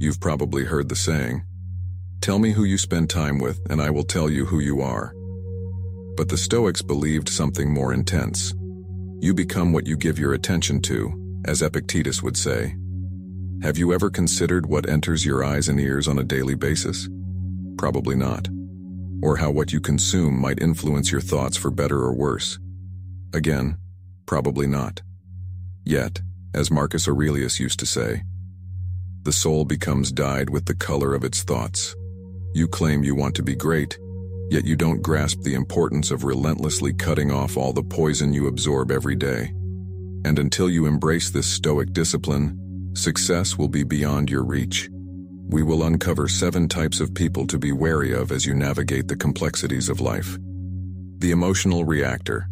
You've probably heard the saying, "Tell me who you spend time with, and I will tell you who you are." But the Stoics believed something more intense. You become what you give your attention to, as Epictetus would say. Have you ever considered what enters your eyes and ears on a daily basis? Probably not. Or how what you consume might influence your thoughts for better or worse? Again, probably not. Yet, as Marcus Aurelius used to say, the soul becomes dyed with the color of its thoughts. You claim you want to be great, yet you don't grasp the importance of relentlessly cutting off all the poison you absorb every day. And until you embrace this Stoic discipline, success will be beyond your reach. We will uncover 7 types of people to be wary of as you navigate the complexities of life. The emotional reactor.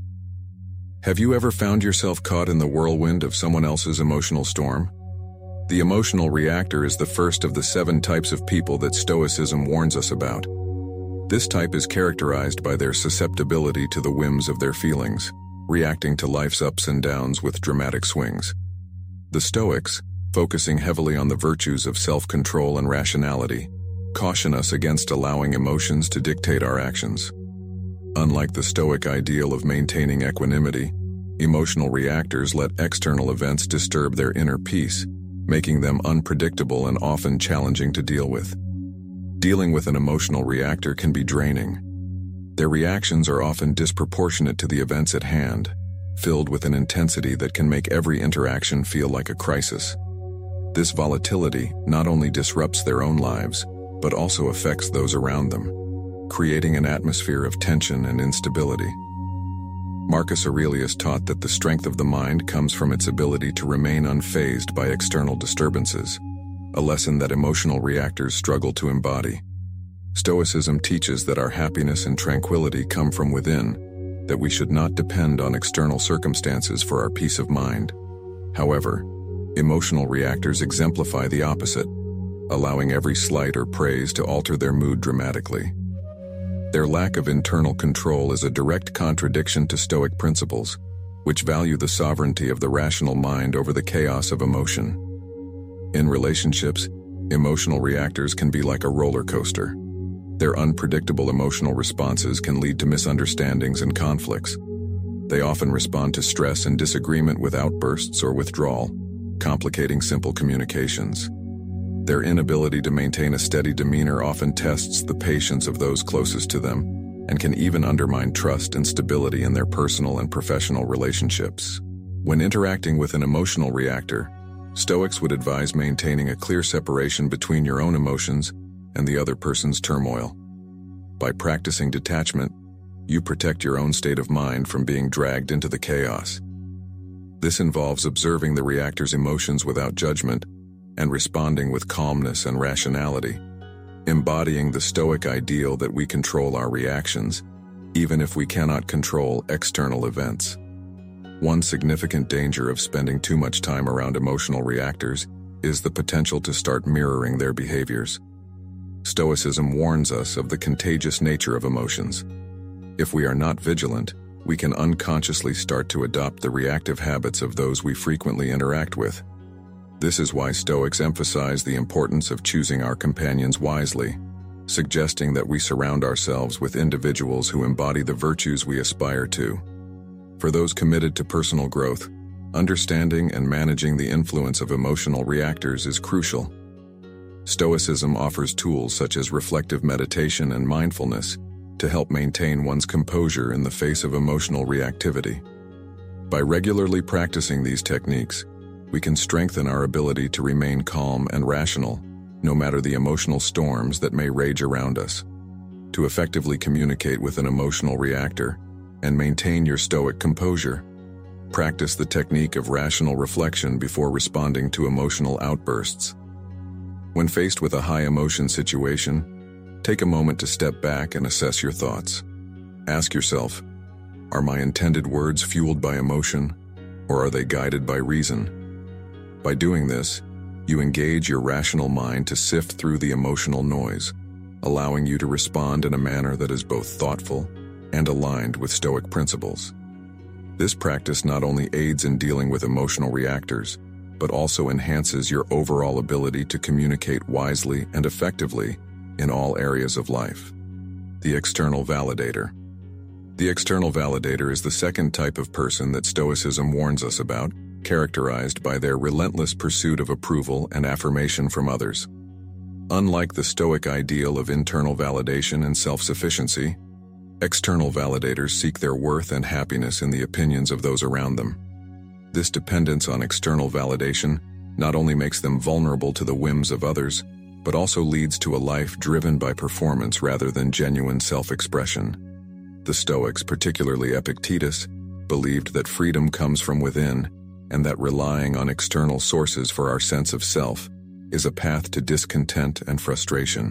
Have you ever found yourself caught in the whirlwind of someone else's emotional storm? The emotional reactor is the first of the 7 types of people that Stoicism warns us about. This type is characterized by their susceptibility to the whims of their feelings, reacting to life's ups and downs with dramatic swings. The Stoics, focusing heavily on the virtues of self-control and rationality, caution us against allowing emotions to dictate our actions. Unlike the Stoic ideal of maintaining equanimity, emotional reactors let external events disturb their inner peace, making them unpredictable and often challenging to deal with. Dealing with an emotional reactor can be draining. Their reactions are often disproportionate to the events at hand, filled with an intensity that can make every interaction feel like a crisis. This volatility not only disrupts their own lives, but also affects those around them, creating an atmosphere of tension and instability. Marcus Aurelius taught that the strength of the mind comes from its ability to remain unfazed by external disturbances, a lesson that emotional reactors struggle to embody. Stoicism teaches that our happiness and tranquility come from within, that we should not depend on external circumstances for our peace of mind. However, emotional reactors exemplify the opposite, allowing every slight or praise to alter their mood dramatically. Their lack of internal control is a direct contradiction to Stoic principles, which value the sovereignty of the rational mind over the chaos of emotion. In relationships, emotional reactors can be like a roller coaster. Their unpredictable emotional responses can lead to misunderstandings and conflicts. They often respond to stress and disagreement with outbursts or withdrawal, complicating simple communications. Their inability to maintain a steady demeanor often tests the patience of those closest to them, and can even undermine trust and stability in their personal and professional relationships. When interacting with an emotional reactor, Stoics would advise maintaining a clear separation between your own emotions and the other person's turmoil. By practicing detachment, you protect your own state of mind from being dragged into the chaos. This involves observing the reactor's emotions without judgment and responding with calmness and rationality, embodying the Stoic ideal that we control our reactions, even if we cannot control external events. One significant danger of spending too much time around emotional reactors is the potential to start mirroring their behaviors. Stoicism warns us of the contagious nature of emotions. If we are not vigilant, we can unconsciously start to adopt the reactive habits of those we frequently interact with. This is why Stoics emphasize the importance of choosing our companions wisely, suggesting that we surround ourselves with individuals who embody the virtues we aspire to. For those committed to personal growth, understanding and managing the influence of emotional reactors is crucial. Stoicism offers tools such as reflective meditation and mindfulness to help maintain one's composure in the face of emotional reactivity. By regularly practicing these techniques, we can strengthen our ability to remain calm and rational, no matter the emotional storms that may rage around us. To effectively communicate with an emotional reactor and maintain your Stoic composure, practice the technique of rational reflection before responding to emotional outbursts. When faced with a high-emotion situation, take a moment to step back and assess your thoughts. Ask yourself, are my intended words fueled by emotion, or are they guided by reason? By doing this, you engage your rational mind to sift through the emotional noise, allowing you to respond in a manner that is both thoughtful and aligned with Stoic principles. This practice not only aids in dealing with emotional reactors, but also enhances your overall ability to communicate wisely and effectively in all areas of life. The external validator. The external validator is the second type of person that Stoicism warns us about, characterized by their relentless pursuit of approval and affirmation from others. Unlike the Stoic ideal of internal validation and self-sufficiency, external validators seek their worth and happiness in the opinions of those around them. This dependence on external validation not only makes them vulnerable to the whims of others, but also leads to a life driven by performance rather than genuine self-expression. The Stoics, particularly Epictetus, believed that freedom comes from within, and that relying on external sources for our sense of self is a path to discontent and frustration.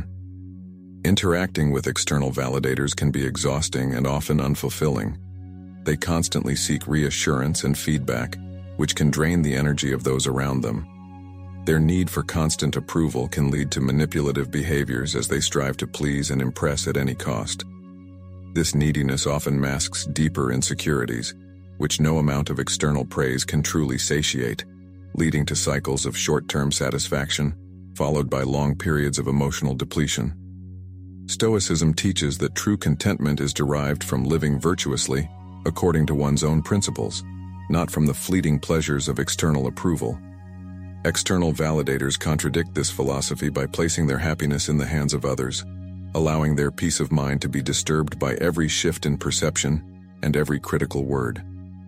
Interacting with external validators can be exhausting and often unfulfilling. They constantly seek reassurance and feedback, which can drain the energy of those around them. Their need for constant approval can lead to manipulative behaviors as they strive to please and impress at any cost. This neediness often masks deeper insecurities, which no amount of external praise can truly satiate, leading to cycles of short-term satisfaction, followed by long periods of emotional depletion. Stoicism teaches that true contentment is derived from living virtuously, according to one's own principles, not from the fleeting pleasures of external approval. External validators contradict this philosophy by placing their happiness in the hands of others, allowing their peace of mind to be disturbed by every shift in perception and every critical word.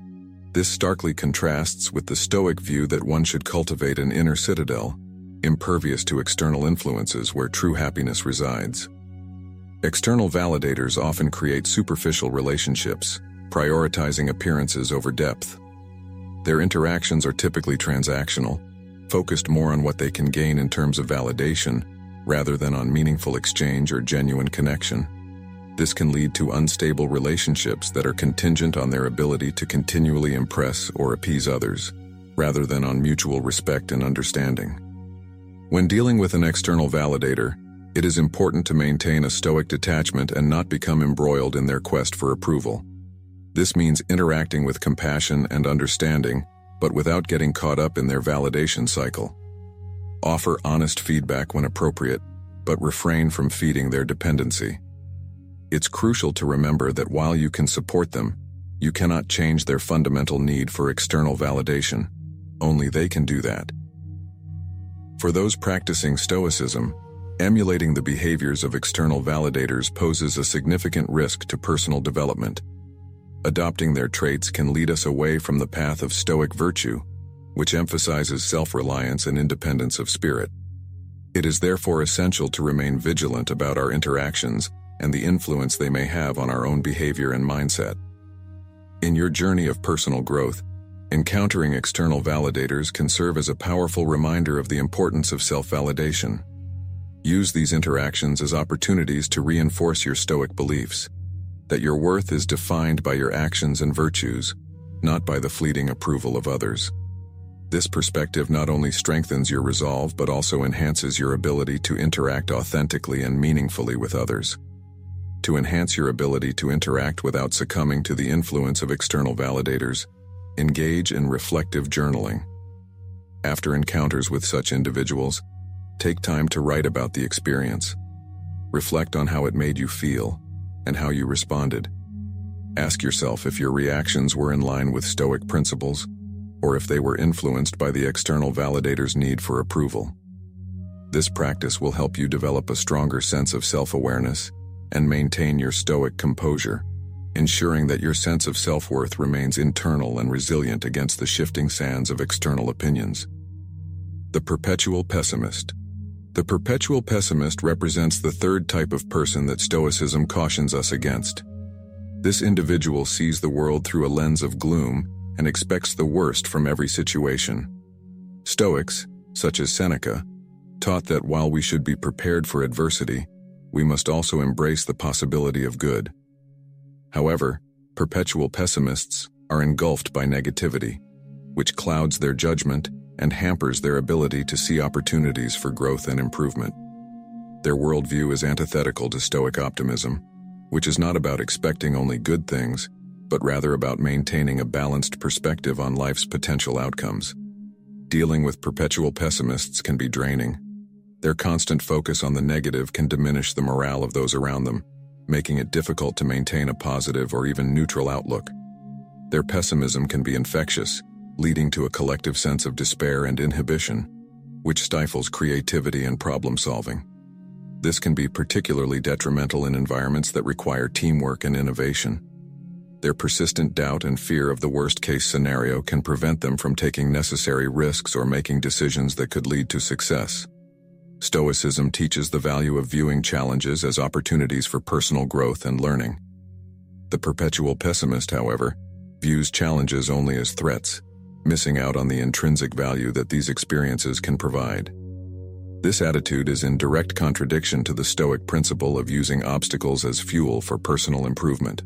This starkly contrasts with the Stoic view that one should cultivate an inner citadel, impervious to external influences where true happiness resides. External validators often create superficial relationships, prioritizing appearances over depth. Their interactions are typically transactional, focused more on what they can gain in terms of validation, rather than on meaningful exchange or genuine connection. This can lead to unstable relationships that are contingent on their ability to continually impress or appease others, rather than on mutual respect and understanding. When dealing with an external validator, it is important to maintain a Stoic detachment and not become embroiled in their quest for approval. This means interacting with compassion and understanding, but without getting caught up in their validation cycle. Offer honest feedback when appropriate, but refrain from feeding their dependency. It's crucial to remember that while you can support them, you cannot change their fundamental need for external validation. Only they can do that. For those practicing Stoicism, emulating the behaviors of external validators poses a significant risk to personal development. Adopting their traits can lead us away from the path of Stoic virtue, which emphasizes self-reliance and independence of spirit. It is therefore essential to remain vigilant about our interactions and the influence they may have on our own behavior and mindset. In your journey of personal growth, encountering external validators can serve as a powerful reminder of the importance of self-validation. Use these interactions as opportunities to reinforce your Stoic beliefs, that your worth is defined by your actions and virtues, not by the fleeting approval of others. This perspective not only strengthens your resolve but also enhances your ability to interact authentically and meaningfully with others. To enhance your ability to interact without succumbing to the influence of external validators, engage in reflective journaling. After encounters with such individuals, take time to write about the experience. Reflect on how it made you feel and how you responded. Ask yourself if your reactions were in line with Stoic principles, or if they were influenced by the external validator's need for approval. This practice will help you develop a stronger sense of self-awareness and maintain your Stoic composure, ensuring that your sense of self-worth remains internal and resilient against the shifting sands of external opinions. The perpetual pessimist. The perpetual pessimist represents the third type of person that Stoicism cautions us against. This individual sees the world through a lens of gloom and expects the worst from every situation. Stoics, such as Seneca, taught that while we should be prepared for adversity, we must also embrace the possibility of good. However, perpetual pessimists are engulfed by negativity, which clouds their judgment and hampers their ability to see opportunities for growth and improvement. Their worldview is antithetical to Stoic optimism, which is not about expecting only good things, but rather about maintaining a balanced perspective on life's potential outcomes. Dealing with perpetual pessimists can be draining. Their constant focus on the negative can diminish the morale of those around them, making it difficult to maintain a positive or even neutral outlook. Their pessimism can be infectious, leading to a collective sense of despair and inhibition, which stifles creativity and problem-solving. This can be particularly detrimental in environments that require teamwork and innovation. Their persistent doubt and fear of the worst-case scenario can prevent them from taking necessary risks or making decisions that could lead to success. Stoicism teaches the value of viewing challenges as opportunities for personal growth and learning. The perpetual pessimist, however, views challenges only as threats, missing out on the intrinsic value that these experiences can provide. This attitude is in direct contradiction to the Stoic principle of using obstacles as fuel for personal improvement.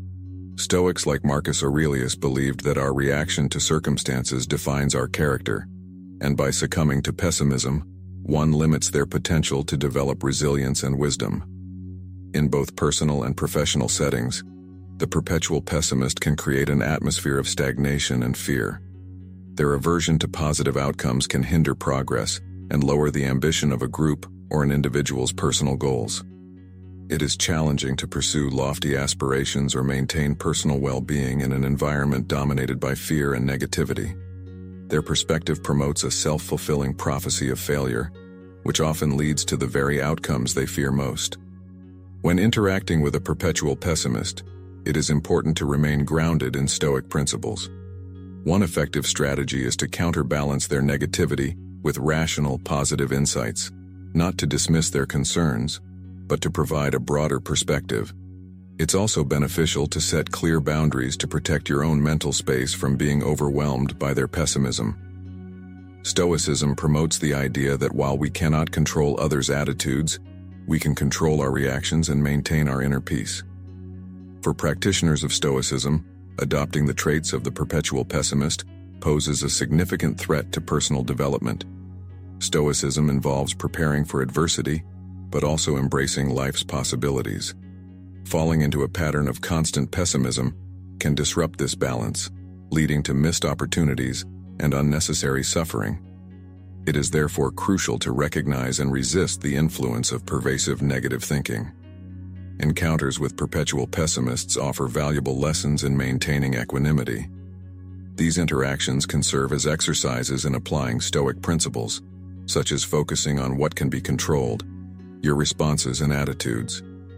Stoics like Marcus Aurelius believed that our reaction to circumstances defines our character, and by succumbing to pessimism, one limits their potential to develop resilience and wisdom. In both personal and professional settings, the perpetual pessimist can create an atmosphere of stagnation and fear. Their aversion to positive outcomes can hinder progress and lower the ambition of a group or an individual's personal goals. It is challenging to pursue lofty aspirations or maintain personal well-being in an environment dominated by fear and negativity. Their perspective promotes a self-fulfilling prophecy of failure, which often leads to the very outcomes they fear most. When interacting with a perpetual pessimist, it is important to remain grounded in Stoic principles. One effective strategy is to counterbalance their negativity with rational, positive insights, not to dismiss their concerns, but to provide a broader perspective. It's also beneficial to set clear boundaries to protect your own mental space from being overwhelmed by their pessimism. Stoicism promotes the idea that while we cannot control others' attitudes, we can control our reactions and maintain our inner peace. For practitioners of Stoicism, adopting the traits of the perpetual pessimist poses a significant threat to personal development. Stoicism involves preparing for adversity, but also embracing life's possibilities. Falling into a pattern of constant pessimism can disrupt this balance, leading to missed opportunities and unnecessary suffering. It is therefore crucial to recognize and resist the influence of pervasive negative thinking. Encounters with perpetual pessimists offer valuable lessons in maintaining equanimity. These interactions can serve as exercises in applying Stoic principles, such as focusing on what can be controlled, your responses and attitudes.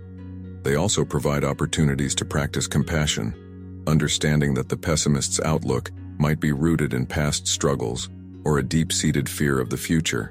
They also provide opportunities to practice compassion, understanding that the pessimist's outlook might be rooted in past struggles or a deep-seated fear of the future.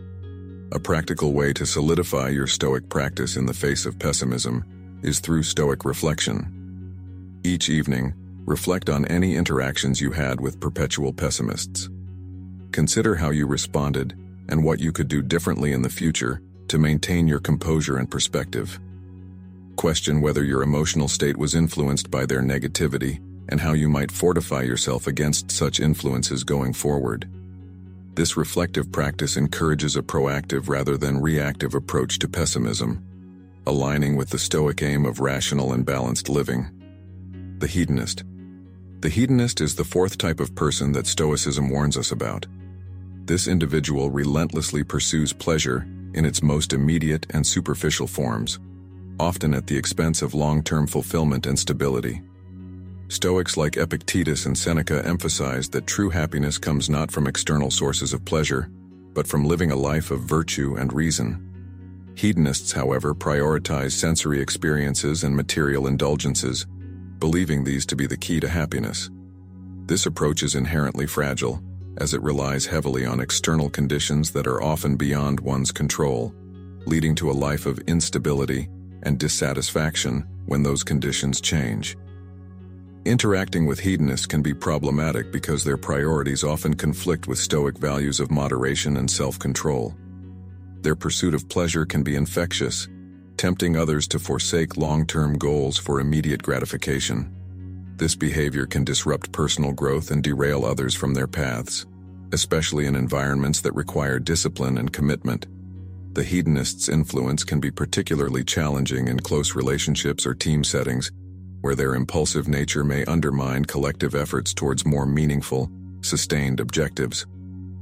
A practical way to solidify your Stoic practice in the face of pessimism is through Stoic reflection. Each evening, reflect on any interactions you had with perpetual pessimists. Consider how you responded and what you could do differently in the future to maintain your composure and perspective. Question whether your emotional state was influenced by their negativity and how you might fortify yourself against such influences going forward. This reflective practice encourages a proactive rather than reactive approach to pessimism, aligning with the Stoic aim of rational and balanced living. The hedonist. The hedonist is the fourth type of person that Stoicism warns us about. This individual relentlessly pursues pleasure in its most immediate and superficial forms, often at the expense of long-term fulfillment and stability. Stoics like Epictetus and Seneca emphasize that true happiness comes not from external sources of pleasure, but from living a life of virtue and reason. Hedonists, however, prioritize sensory experiences and material indulgences, believing these to be the key to happiness. This approach is inherently fragile, as it relies heavily on external conditions that are often beyond one's control, leading to a life of instability and dissatisfaction when those conditions change. Interacting with hedonists can be problematic because their priorities often conflict with Stoic values of moderation and self-control. Their pursuit of pleasure can be infectious, tempting others to forsake long-term goals for immediate gratification. This behavior can disrupt personal growth and derail others from their paths, especially in environments that require discipline and commitment. The hedonist's influence can be particularly challenging in close relationships or team settings, where their impulsive nature may undermine collective efforts towards more meaningful, sustained objectives.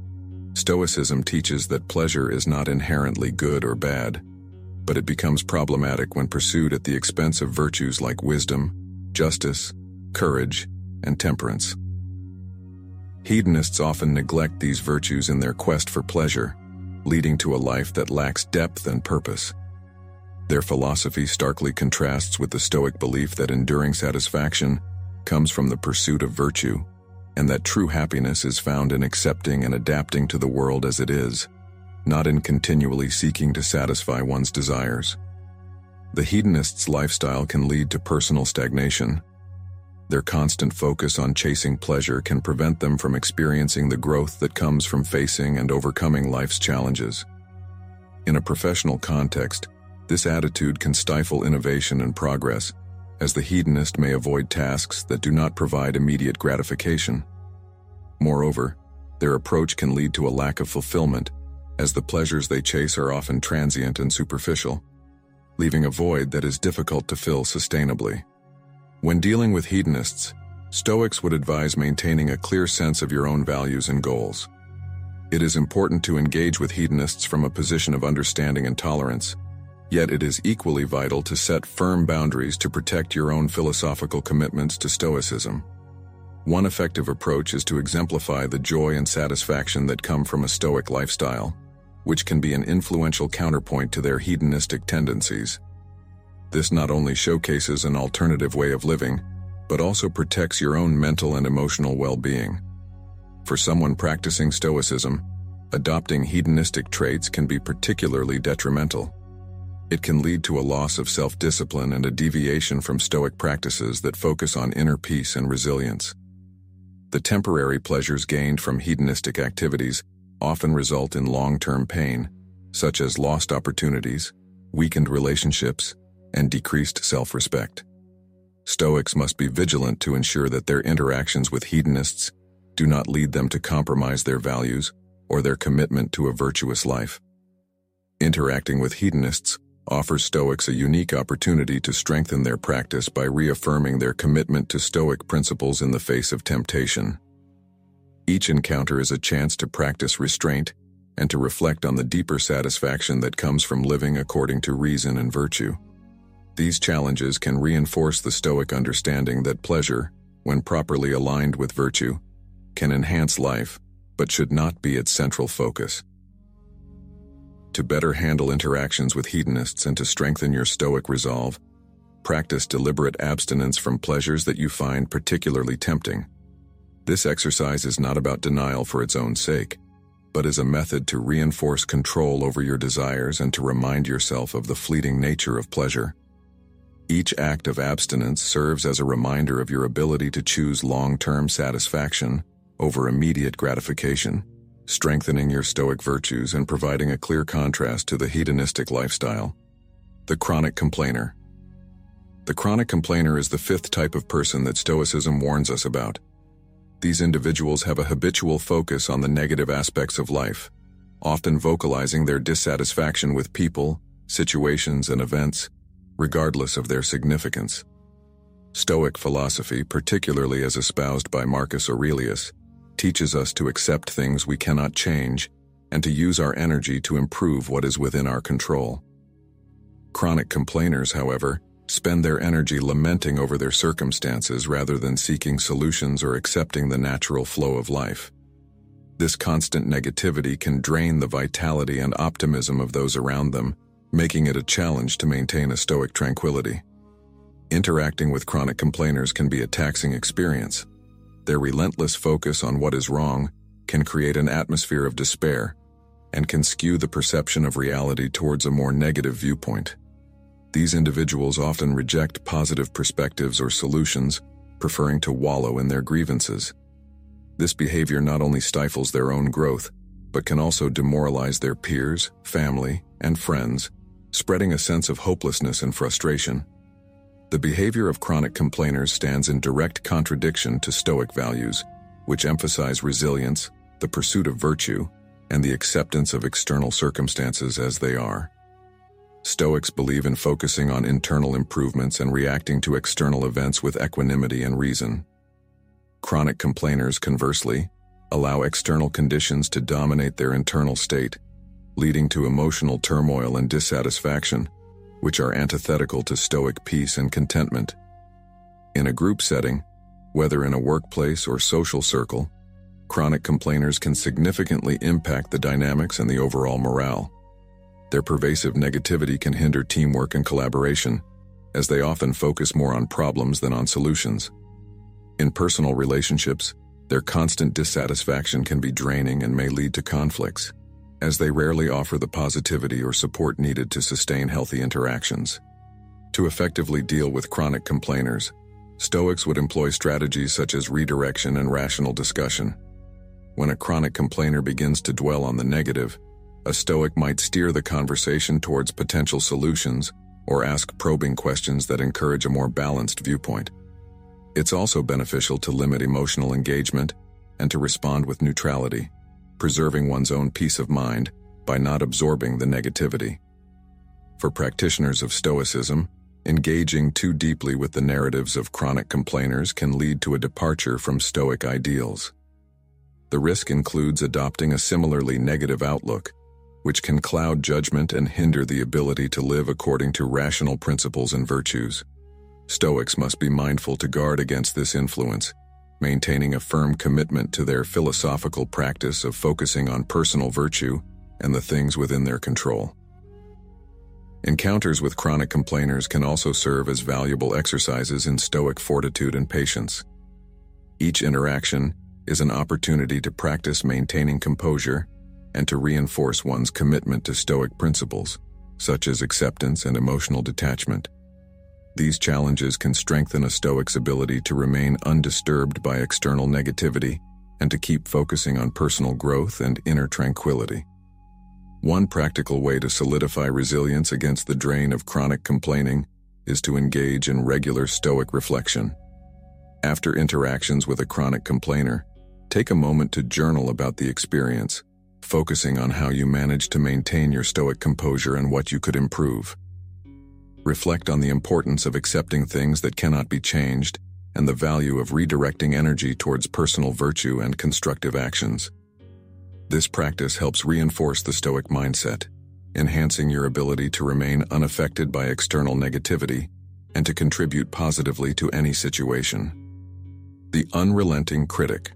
Stoicism teaches that pleasure is not inherently good or bad, but it becomes problematic when pursued at the expense of virtues like wisdom, justice, courage, and temperance. Hedonists often neglect these virtues in their quest for pleasure, leading to a life that lacks depth and purpose. Their philosophy starkly contrasts with the Stoic belief that enduring satisfaction comes from the pursuit of virtue, and that true happiness is found in accepting and adapting to the world as it is, not in continually seeking to satisfy one's desires. The hedonist's lifestyle can lead to personal stagnation. Their constant focus on chasing pleasure can prevent them from experiencing the growth that comes from facing and overcoming life's challenges. In a professional context, this attitude can stifle innovation and progress, as the hedonist may avoid tasks that do not provide immediate gratification. Moreover, their approach can lead to a lack of fulfillment, as the pleasures they chase are often transient and superficial, leaving a void that is difficult to fill sustainably. When dealing with hedonists, Stoics would advise maintaining a clear sense of your own values and goals. It is important to engage with hedonists from a position of understanding and tolerance, yet it is equally vital to set firm boundaries to protect your own philosophical commitments to Stoicism. One effective approach is to exemplify the joy and satisfaction that come from a Stoic lifestyle, which can be an influential counterpoint to their hedonistic tendencies. This not only showcases an alternative way of living, but also protects your own mental and emotional well-being. For someone practicing Stoicism, adopting hedonistic traits can be particularly detrimental. It can lead to a loss of self-discipline and a deviation from Stoic practices that focus on inner peace and resilience. The temporary pleasures gained from hedonistic activities often result in long-term pain, such as lost opportunities, weakened relationships, and decreased self-respect. Stoics must be vigilant to ensure that their interactions with hedonists do not lead them to compromise their values or their commitment to a virtuous life. Interacting with hedonists offers Stoics a unique opportunity to strengthen their practice by reaffirming their commitment to Stoic principles in the face of temptation. Each encounter is a chance to practice restraint and to reflect on the deeper satisfaction that comes from living according to reason and virtue. These challenges can reinforce the Stoic understanding that pleasure, when properly aligned with virtue, can enhance life, but should not be its central focus. To better handle interactions with hedonists and to strengthen your Stoic resolve, practice deliberate abstinence from pleasures that you find particularly tempting. This exercise is not about denial for its own sake, but is a method to reinforce control over your desires and to remind yourself of the fleeting nature of pleasure. Each act of abstinence serves as a reminder of your ability to choose long-term satisfaction over immediate gratification, strengthening your Stoic virtues and providing a clear contrast to the hedonistic lifestyle. The chronic complainer. The chronic complainer is the fifth type of person that Stoicism warns us about. These individuals have a habitual focus on the negative aspects of life, often vocalizing their dissatisfaction with people, situations, and events, regardless of their significance. Stoic philosophy, particularly as espoused by Marcus Aurelius, teaches us to accept things we cannot change and to use our energy to improve what is within our control. Chronic complainers, however, spend their energy lamenting over their circumstances rather than seeking solutions or accepting the natural flow of life. This constant negativity can drain the vitality and optimism of those around them, making it a challenge to maintain a Stoic tranquility. Interacting with chronic complainers can be a taxing experience. Their relentless focus on what is wrong can create an atmosphere of despair and can skew the perception of reality towards a more negative viewpoint. These individuals often reject positive perspectives or solutions, preferring to wallow in their grievances. This behavior not only stifles their own growth, but can also demoralize their peers, family, and friends, spreading a sense of hopelessness and frustration. The behavior of chronic complainers stands in direct contradiction to Stoic values, which emphasize resilience, the pursuit of virtue, and the acceptance of external circumstances as they are. Stoics believe in focusing on internal improvements and reacting to external events with equanimity and reason. Chronic complainers, conversely, allow external conditions to dominate their internal state, leading to emotional turmoil and dissatisfaction, which are antithetical to Stoic peace and contentment. In a group setting, whether in a workplace or social circle, chronic complainers can significantly impact the dynamics and the overall morale. Their pervasive negativity can hinder teamwork and collaboration, as they often focus more on problems than on solutions. In personal relationships, their constant dissatisfaction can be draining and may lead to conflicts, as they rarely offer the positivity or support needed to sustain healthy interactions. To effectively deal with chronic complainers, Stoics would employ strategies such as redirection and rational discussion. When a chronic complainer begins to dwell on the negative, a Stoic might steer the conversation towards potential solutions or ask probing questions that encourage a more balanced viewpoint. It's also beneficial to limit emotional engagement and to respond with neutrality, preserving one's own peace of mind by not absorbing the negativity. For practitioners of Stoicism, engaging too deeply with the narratives of chronic complainers can lead to a departure from Stoic ideals. The risk includes adopting a similarly negative outlook, which can cloud judgment and hinder the ability to live according to rational principles and virtues. Stoics must be mindful to guard against this influence, maintaining a firm commitment to their philosophical practice of focusing on personal virtue and the things within their control. Encounters with chronic complainers can also serve as valuable exercises in Stoic fortitude and patience. Each interaction is an opportunity to practice maintaining composure and to reinforce one's commitment to Stoic principles, such as acceptance and emotional detachment. These challenges can strengthen a Stoic's ability to remain undisturbed by external negativity and to keep focusing on personal growth and inner tranquility. One practical way to solidify resilience against the drain of chronic complaining is to engage in regular Stoic reflection. After interactions with a chronic complainer, take a moment to journal about the experience, focusing on how you managed to maintain your Stoic composure and what you could improve. Reflect on the importance of accepting things that cannot be changed and the value of redirecting energy towards personal virtue and constructive actions. This practice helps reinforce the Stoic mindset, enhancing your ability to remain unaffected by external negativity and to contribute positively to any situation. The unrelenting critic.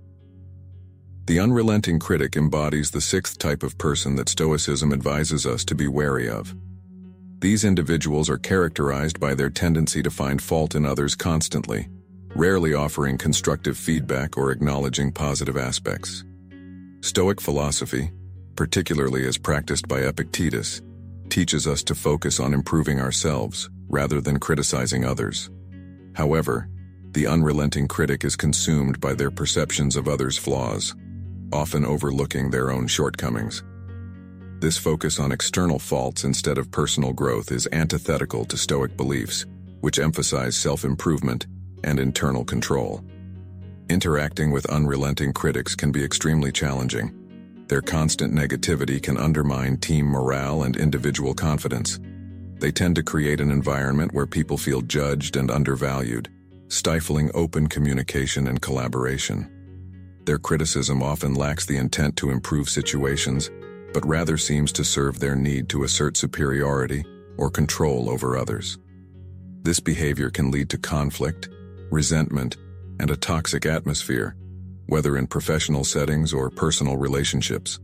The unrelenting critic embodies the sixth type of person that Stoicism advises us to be wary of. These individuals are characterized by their tendency to find fault in others constantly, rarely offering constructive feedback or acknowledging positive aspects. Stoic philosophy, particularly as practiced by Epictetus, teaches us to focus on improving ourselves rather than criticizing others. However, the unrelenting critic is consumed by their perceptions of others' flaws, often overlooking their own shortcomings. This focus on external faults instead of personal growth is antithetical to Stoic beliefs, which emphasize self-improvement and internal control. Interacting with unrelenting critics can be extremely challenging. Their constant negativity can undermine team morale and individual confidence. They tend to create an environment where people feel judged and undervalued, stifling open communication and collaboration. Their criticism often lacks the intent to improve situations, but rather seems to serve their need to assert superiority or control over others. This behavior can lead to conflict, resentment, and a toxic atmosphere, whether in professional settings or personal relationships.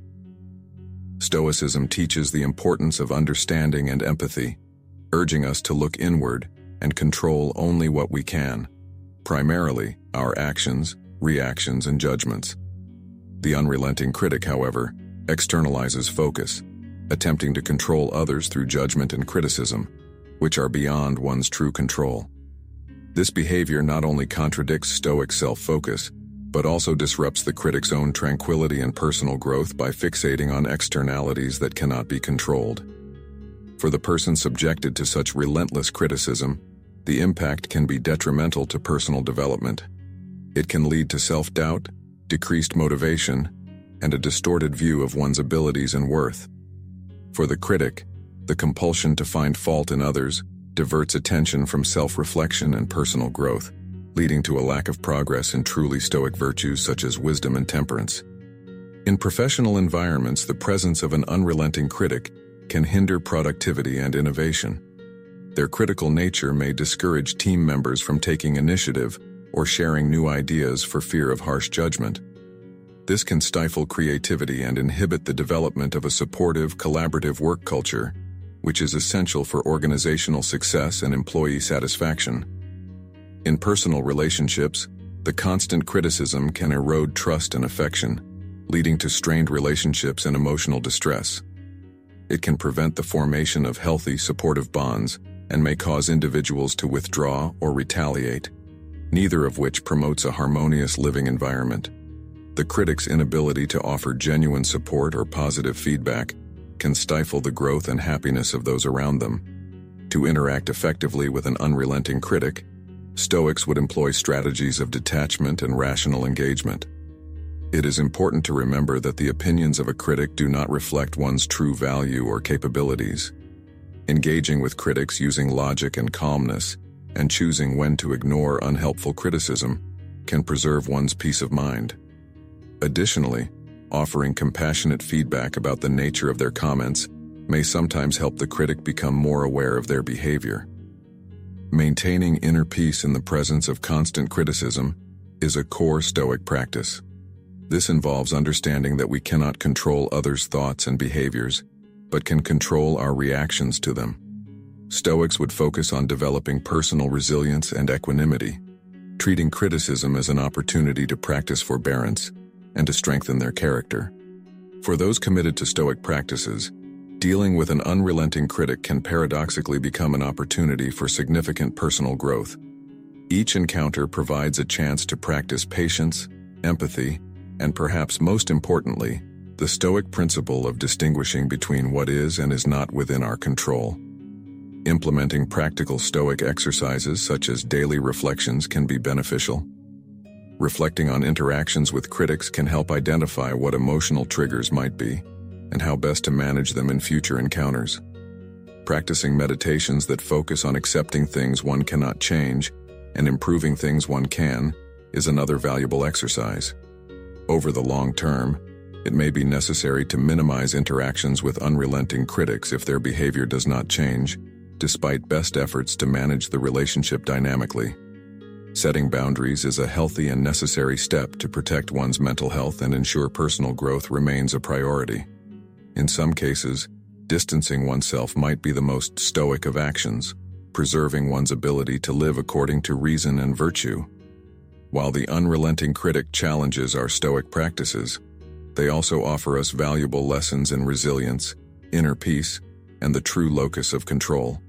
Stoicism teaches the importance of understanding and empathy, urging us to look inward and control only what we can, primarily our actions, reactions, and judgments. The unrelenting critic, however, externalizes focus, attempting to control others through judgment and criticism, which are beyond one's true control. This behavior not only contradicts Stoic self-focus, but also disrupts the critic's own tranquility and personal growth by fixating on externalities that cannot be controlled. For the person subjected to such relentless criticism, the impact can be detrimental to personal development. It can lead to self-doubt, decreased motivation, and a distorted view of one's abilities and worth. For the critic, the compulsion to find fault in others diverts attention from self-reflection and personal growth, leading to a lack of progress in truly Stoic virtues such as wisdom and temperance. In professional environments, the presence of an unrelenting critic can hinder productivity and innovation. Their critical nature may discourage team members from taking initiative or sharing new ideas for fear of harsh judgment. This can stifle creativity and inhibit the development of a supportive, collaborative work culture, which is essential for organizational success and employee satisfaction. In personal relationships, the constant criticism can erode trust and affection, leading to strained relationships and emotional distress. It can prevent the formation of healthy, supportive bonds and may cause individuals to withdraw or retaliate, neither of which promotes a harmonious living environment. The critic's inability to offer genuine support or positive feedback can stifle the growth and happiness of those around them. To interact effectively with an unrelenting critic, Stoics would employ strategies of detachment and rational engagement. It is important to remember that the opinions of a critic do not reflect one's true value or capabilities. Engaging with critics using logic and calmness, and choosing when to ignore unhelpful criticism, can preserve one's peace of mind. Additionally, offering compassionate feedback about the nature of their comments may sometimes help the critic become more aware of their behavior. Maintaining inner peace in the presence of constant criticism is a core Stoic practice. This involves understanding that we cannot control others' thoughts and behaviors, but can control our reactions to them. Stoics would focus on developing personal resilience and equanimity, treating criticism as an opportunity to practice forbearance and to strengthen their character. For those committed to Stoic practices, dealing with an unrelenting critic can paradoxically become an opportunity for significant personal growth. Each encounter provides a chance to practice patience, empathy, and perhaps most importantly, the Stoic principle of distinguishing between what is and is not within our control. Implementing practical Stoic exercises such as daily reflections can be beneficial. Reflecting on interactions with critics can help identify what emotional triggers might be and how best to manage them in future encounters. Practicing meditations that focus on accepting things one cannot change and improving things one can is another valuable exercise. Over the long term, it may be necessary to minimize interactions with unrelenting critics if their behavior does not change, despite best efforts to manage the relationship dynamically. Setting boundaries is a healthy and necessary step to protect one's mental health and ensure personal growth remains a priority. In some cases, distancing oneself might be the most Stoic of actions, preserving one's ability to live according to reason and virtue. While the unrelenting critic challenges our Stoic practices, they also offer us valuable lessons in resilience, inner peace, and the true locus of control.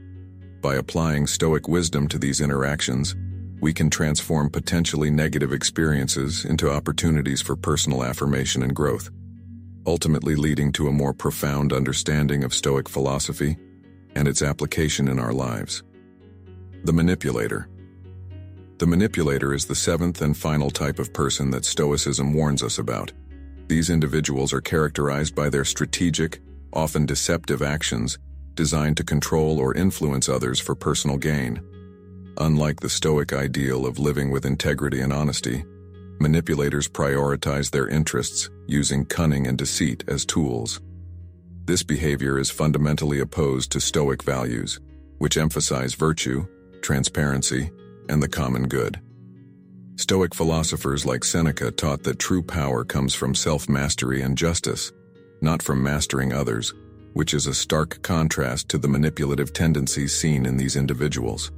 By applying Stoic wisdom to these interactions, we can transform potentially negative experiences into opportunities for personal affirmation and growth, ultimately leading to a more profound understanding of Stoic philosophy and its application in our lives. The manipulator. The manipulator is the seventh and final type of person that Stoicism warns us about. These individuals are characterized by their strategic, often deceptive actions designed to control or influence others for personal gain. Unlike the Stoic ideal of living with integrity and honesty, manipulators prioritize their interests using cunning and deceit as tools. This behavior is fundamentally opposed to Stoic values, which emphasize virtue, transparency, and the common good. Stoic philosophers like Seneca taught that true power comes from self-mastery and justice, not from mastering others, which is a stark contrast to the manipulative tendencies seen in these individuals.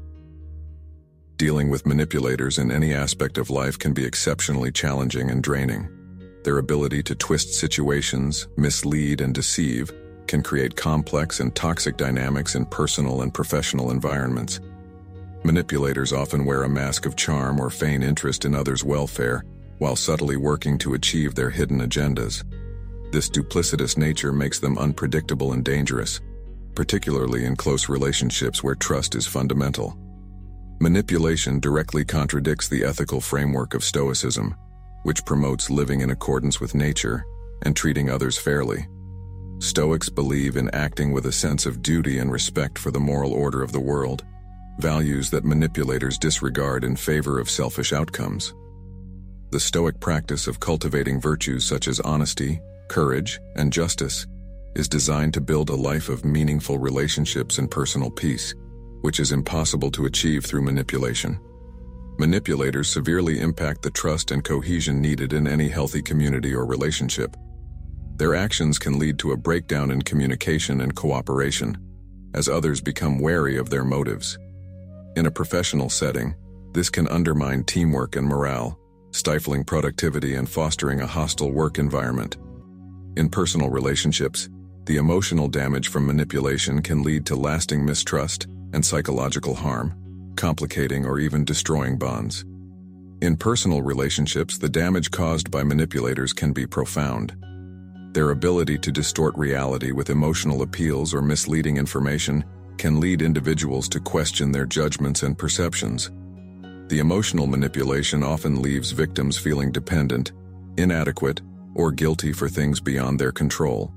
Dealing with manipulators in any aspect of life can be exceptionally challenging and draining. Their ability to twist situations, mislead, and deceive can create complex and toxic dynamics in personal and professional environments. Manipulators often wear a mask of charm or feign interest in others' welfare, while subtly working to achieve their hidden agendas. This duplicitous nature makes them unpredictable and dangerous, particularly in close relationships where trust is fundamental. Manipulation directly contradicts the ethical framework of Stoicism, which promotes living in accordance with nature and treating others fairly. Stoics believe in acting with a sense of duty and respect for the moral order of the world, values that manipulators disregard in favor of selfish outcomes. The Stoic practice of cultivating virtues such as honesty, courage, and justice is designed to build a life of meaningful relationships and personal peace, which is impossible to achieve through manipulation. Manipulators severely impact the trust and cohesion needed in any healthy community or relationship. Their actions can lead to a breakdown in communication and cooperation, as others become wary of their motives. In a professional setting, this can undermine teamwork and morale, stifling productivity and fostering a hostile work environment. In personal relationships, the emotional damage from manipulation can lead to lasting mistrust and psychological harm, complicating or even destroying bonds. In personal relationships, the damage caused by manipulators can be profound. Their ability to distort reality with emotional appeals or misleading information can lead individuals to question their judgments and perceptions. The emotional manipulation often leaves victims feeling dependent, inadequate, or guilty for things beyond their control.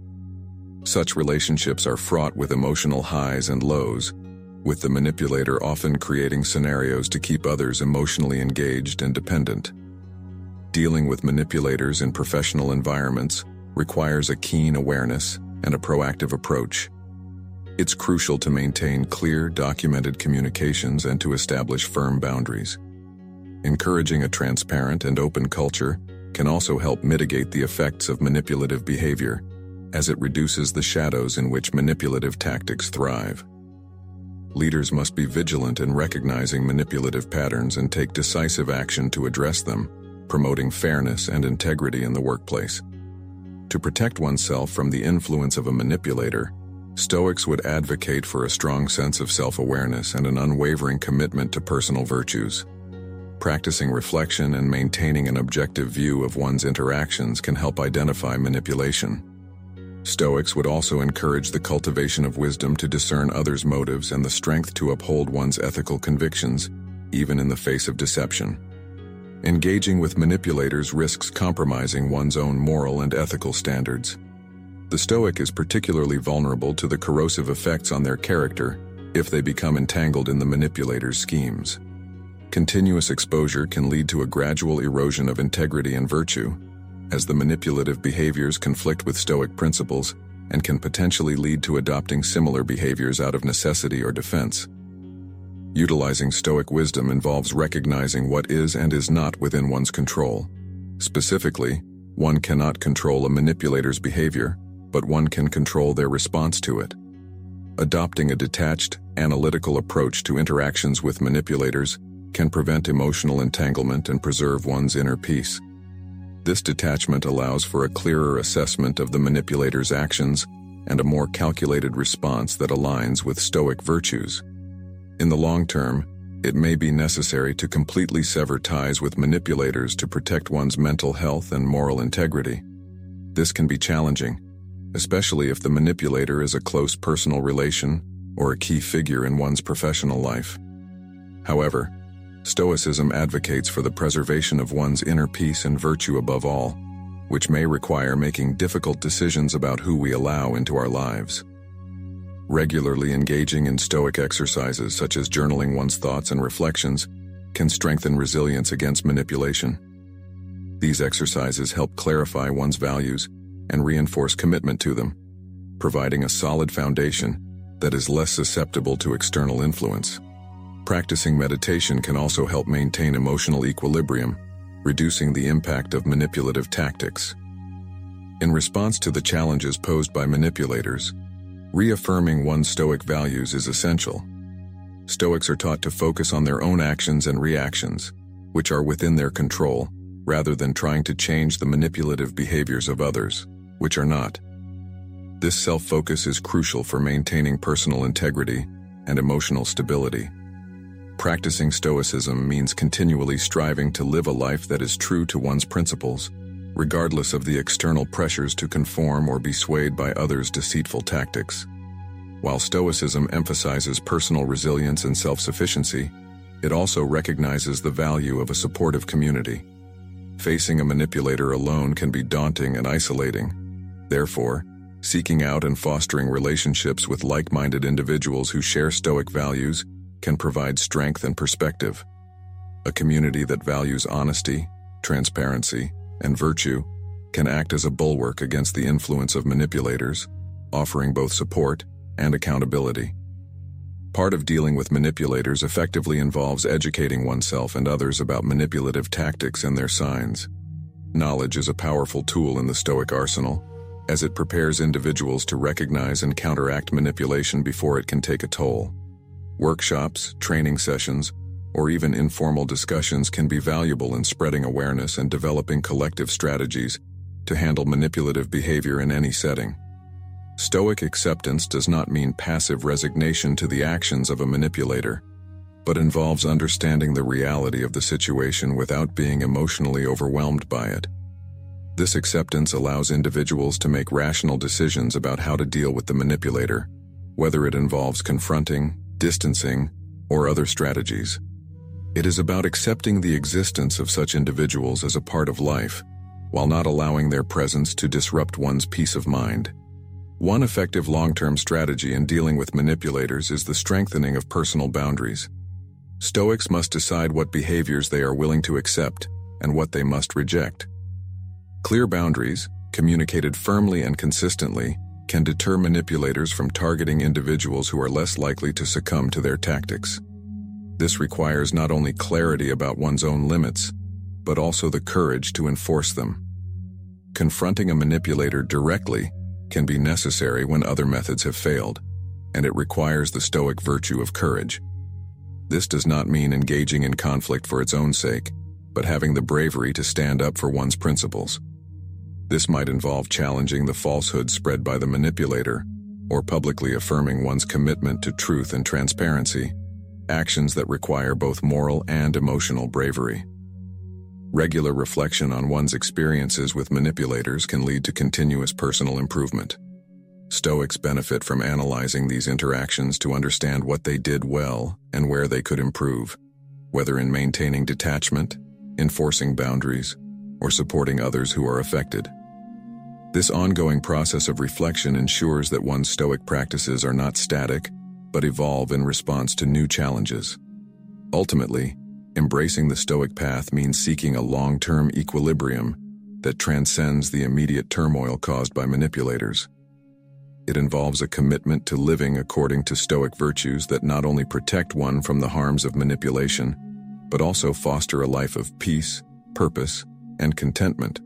Such relationships are fraught with emotional highs and lows, with the manipulator often creating scenarios to keep others emotionally engaged and dependent. Dealing with manipulators in professional environments requires a keen awareness and a proactive approach. It's crucial to maintain clear, documented communications and to establish firm boundaries. Encouraging a transparent and open culture can also help mitigate the effects of manipulative behavior, as it reduces the shadows in which manipulative tactics thrive. Leaders must be vigilant in recognizing manipulative patterns and take decisive action to address them, promoting fairness and integrity in the workplace. To protect oneself from the influence of a manipulator, Stoics would advocate for a strong sense of self-awareness and an unwavering commitment to personal virtues. Practicing reflection and maintaining an objective view of one's interactions can help identify manipulation. Stoics would also encourage the cultivation of wisdom to discern others' motives and the strength to uphold one's ethical convictions, even in the face of deception. Engaging with manipulators risks compromising one's own moral and ethical standards. The Stoic is particularly vulnerable to the corrosive effects on their character if they become entangled in the manipulator's schemes. Continuous exposure can lead to a gradual erosion of integrity and virtue, as the manipulative behaviors conflict with Stoic principles and can potentially lead to adopting similar behaviors out of necessity or defense. Utilizing Stoic wisdom involves recognizing what is and is not within one's control. Specifically, one cannot control a manipulator's behavior, but one can control their response to it. Adopting a detached, analytical approach to interactions with manipulators can prevent emotional entanglement and preserve one's inner peace. This detachment allows for a clearer assessment of the manipulator's actions and a more calculated response that aligns with Stoic virtues. In the long term, it may be necessary to completely sever ties with manipulators to protect one's mental health and moral integrity. This can be challenging, especially if the manipulator is a close personal relation or a key figure in one's professional life. However, Stoicism advocates for the preservation of one's inner peace and virtue above all, which may require making difficult decisions about who we allow into our lives. Regularly engaging in Stoic exercises such as journaling one's thoughts and reflections can strengthen resilience against manipulation. These exercises help clarify one's values and reinforce commitment to them, providing a solid foundation that is less susceptible to external influence. Practicing meditation can also help maintain emotional equilibrium, reducing the impact of manipulative tactics. In response to the challenges posed by manipulators, reaffirming one's Stoic values is essential. Stoics are taught to focus on their own actions and reactions, which are within their control, rather than trying to change the manipulative behaviors of others, which are not. This self-focus is crucial for maintaining personal integrity and emotional stability. Practicing Stoicism means continually striving to live a life that is true to one's principles, regardless of the external pressures to conform or be swayed by others' deceitful tactics. While Stoicism emphasizes personal resilience and self-sufficiency, it also recognizes the value of a supportive community. Facing a manipulator alone can be daunting and isolating. Therefore, seeking out and fostering relationships with like-minded individuals who share Stoic values can provide strength and perspective. A community that values honesty, transparency, and virtue, can act as a bulwark against the influence of manipulators, offering both support and accountability. Part of dealing with manipulators effectively involves educating oneself and others about manipulative tactics and their signs. Knowledge is a powerful tool in the Stoic arsenal, as it prepares individuals to recognize and counteract manipulation before it can take a toll. Workshops, training sessions, or even informal discussions can be valuable in spreading awareness and developing collective strategies to handle manipulative behavior in any setting. Stoic acceptance does not mean passive resignation to the actions of a manipulator, but involves understanding the reality of the situation without being emotionally overwhelmed by it. This acceptance allows individuals to make rational decisions about how to deal with the manipulator, whether it involves confronting, distancing, or other strategies. It is about accepting the existence of such individuals as a part of life, while not allowing their presence to disrupt one's peace of mind. One effective long-term strategy in dealing with manipulators is the strengthening of personal boundaries. Stoics must decide what behaviors they are willing to accept and what they must reject. Clear boundaries, communicated firmly and consistently, can deter manipulators from targeting individuals who are less likely to succumb to their tactics. This requires not only clarity about one's own limits, but also the courage to enforce them. Confronting a manipulator directly can be necessary when other methods have failed, and it requires the Stoic virtue of courage. This does not mean engaging in conflict for its own sake, but having the bravery to stand up for one's principles. This might involve challenging the falsehoods spread by the manipulator, or publicly affirming one's commitment to truth and transparency, actions that require both moral and emotional bravery. Regular reflection on one's experiences with manipulators can lead to continuous personal improvement. Stoics benefit from analyzing these interactions to understand what they did well and where they could improve, whether in maintaining detachment, enforcing boundaries, or supporting others who are affected. This ongoing process of reflection ensures that one's Stoic practices are not static, but evolve in response to new challenges. Ultimately, embracing the Stoic path means seeking a long-term equilibrium that transcends the immediate turmoil caused by manipulators. It involves a commitment to living according to Stoic virtues that not only protect one from the harms of manipulation, but also foster a life of peace, purpose, and contentment.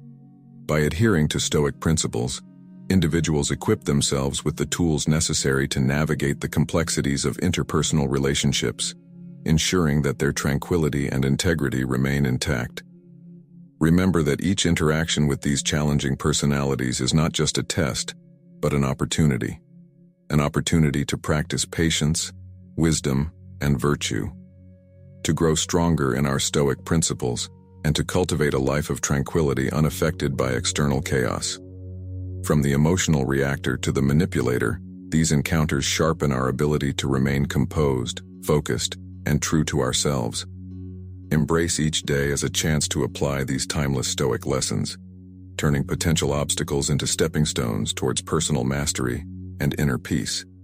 By adhering to Stoic principles, individuals equip themselves with the tools necessary to navigate the complexities of interpersonal relationships, ensuring that their tranquility and integrity remain intact. Remember that each interaction with these challenging personalities is not just a test, but an opportunity to practice patience, wisdom, and virtue, to grow stronger in our Stoic principles, and to cultivate a life of tranquility unaffected by external chaos. From the emotional reactor to the manipulator, these encounters sharpen our ability to remain composed, focused, and true to ourselves. Embrace each day as a chance to apply these timeless Stoic lessons, turning potential obstacles into stepping stones towards personal mastery and inner peace.